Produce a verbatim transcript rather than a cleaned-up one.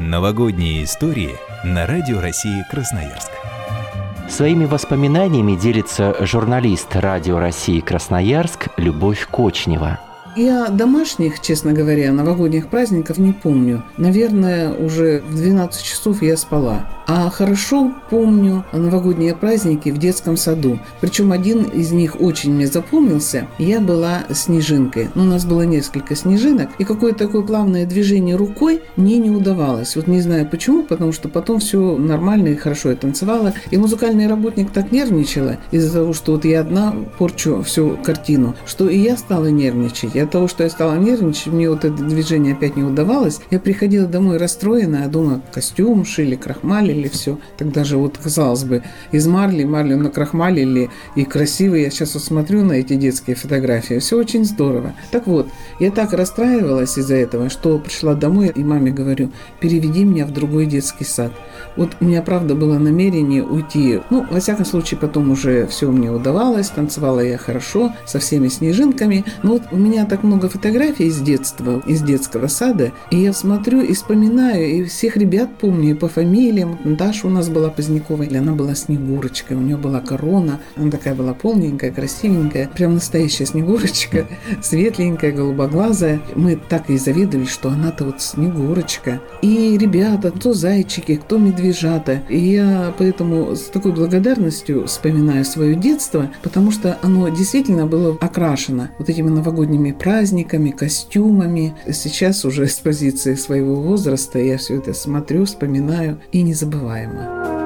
Новогодние истории на Радио России Красноярск. Своими воспоминаниями делится журналист Радио России Красноярск Любовь Кочнева. Я домашних, честно говоря, новогодних праздников не помню. Наверное, уже в двенадцать часов я спала. А хорошо помню новогодние праздники в детском саду. Причем один из них очень мне запомнился. Я была снежинкой. У нас было несколько снежинок. И какое-то такое плавное движение рукой мне не удавалось. Вот не знаю почему, потому что потом все нормально и хорошо я танцевала. И музыкальный работник так нервничала из-за того, что вот я одна порчу всю картину, что и я стала нервничать. И от того, что я стала нервничать, мне вот это движение опять не удавалось. Я приходила домой расстроенная, а дома костюм шили, крахмалили все. Тогда же вот, казалось бы, из марли, марлю накрахмалили и красивые. Я сейчас вот смотрю на эти детские фотографии. Все очень здорово. Так вот, я так расстраивалась из-за этого, что пришла домой и маме говорю: переведи меня в другой детский сад. Вот у меня, правда, было намерение уйти. Ну, во всяком случае, потом уже все мне удавалось. Танцевала я хорошо, со всеми снежинками. Но вот у меня так много фотографий из детства, из детского сада. И я смотрю и вспоминаю, и всех ребят помню, и по фамилиям. Даша у нас была Позднякова, и она была Снегурочкой. У нее была корона. Она такая была полненькая, красивенькая. Прям настоящая Снегурочка. Светленькая, голубоглазая. Мы так и завидовали, что она-то вот Снегурочка. И ребята, кто зайчики, кто медвежата. И я поэтому с такой благодарностью вспоминаю свое детство, потому что оно действительно было окрашено вот этими новогодними праздниками, костюмами. Сейчас уже с позиции своего возраста я все это смотрю, вспоминаю, и незабываемо.